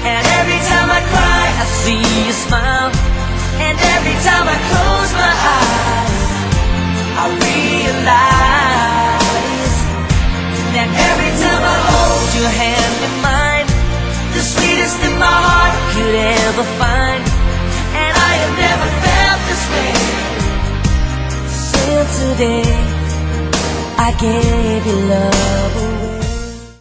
And every time I cry, I see you smile. And every time I close my eyes, I realize that every time I hold your hand in mine, the sweetest thing my heart could ever find. And I have never felt this way since the day I gave your love away.